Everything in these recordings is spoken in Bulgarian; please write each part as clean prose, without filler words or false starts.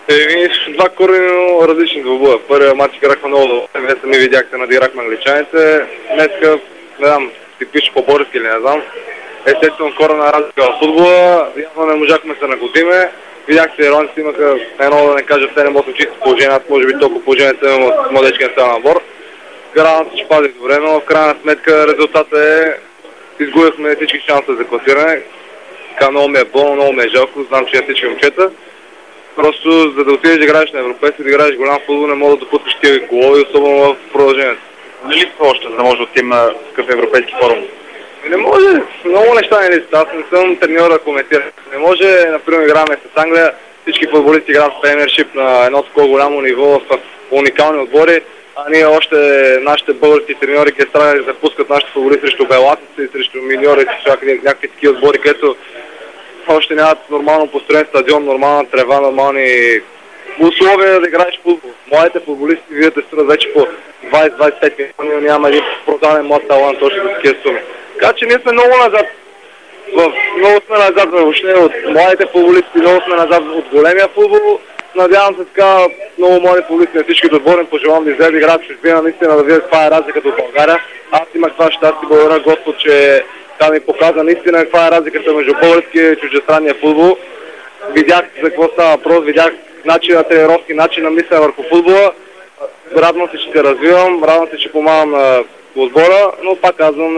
Два коренно различни двубоя. Първия матч играхме много добре, вие сами видяхте, надиграхме англичаните. Днеска, не знам, типично по-български или не знам. Естествено корена разлика в футбола, явно не можахме се нагодиме. Видяхте, ирландците имаха едно, да не кажа, 7-8 чисти положения, може би толкова положението имам от младежкия набор. Гарант се пази добре, но в крайна сметка резултатът е, изгубихме всички шанса за класиране. Така много ми е болно, много ми е жалко, знам, че не всички момчета. Просто за да отидеш да играеш на европейски, да играеш голям футбол, не мога да допускаш такива голови, особено в продължението. Не ли още, за да може да отидем на такъв европейски форум? Не може, много неща не листа, аз не съм треньор да коментирам. Не може, например, играме с Англия, всички футболисти играят в премиершип на едно такова голямо ниво в уникални отбори, а ние още, нашите български треньори, ке страни да запускат нашите футболисти срещу белатици, срещу миньори, някакви такива отбори, където още нямат нормално построен стадион, нормална трева, нормални условия да играеш футбол. Младите футболисти вие да струват вече по 20-25 милиона, няма един продаден млад талант още за такива суми. Така че ние сме много назад. Много сме назад въобще от младите футболисти, много сме назад от големия футбол. Надявам се така много млади футболисти на всички отбори, пожелавам да излезе да играят в чужбина, наистина да видят каква е разликата от България. Аз имах това щастие, благодаря Господ, че ми показа наистина каква е разликата между българския и чуждестранния футбол. Видях за какво става въпрос, видях начин на тренировки, начин на мислене върху футбола. Радвам се, че се развивам, радвам се, че помагам на отбора, но пак казвам,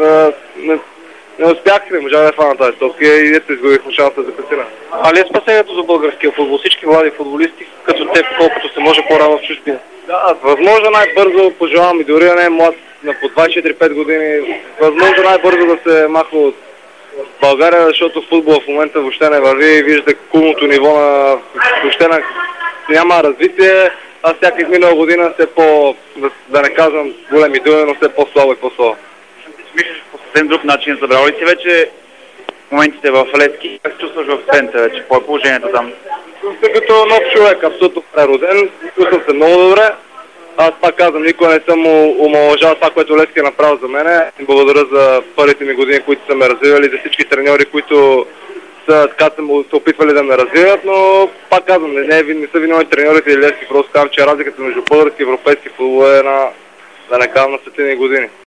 не успяхме, не можа да фана тази топка и ето изгубихме шанса за класиране. А ли е спасението за българския футбол? Всички млади футболисти, като теб, колкото се може по-рано в чужбина? Да, възможно най-бързо пожелавам и дори не е млад на по 24-5 години, възможно най-бързо да се махва от България, защото футбол в момента въобще не върви и виждате кулното ниво на въобще няма развитие, а всяка изминала година все по, да не казвам големи думи, но все по-слабо и по-слабо. Мислиш по съвсем друг начин, забрал ли си вече моментите в Левски? Как се чувстваш в центъра, че по положението там? Чувствам се като нов човек, абсолютно прероден, чувствам се много добре. Аз пак казвам, никой не съм омалъжал това, което Левски е направил за мене. Благодаря за първите ми години, които са ме развивали, за всички треньори, които са се опитвали да ме развиват, но пак казвам, не са виновни треньорите или Левски, просто казвам, че разликата между български и европейски футбол е да не казвам на светлини години.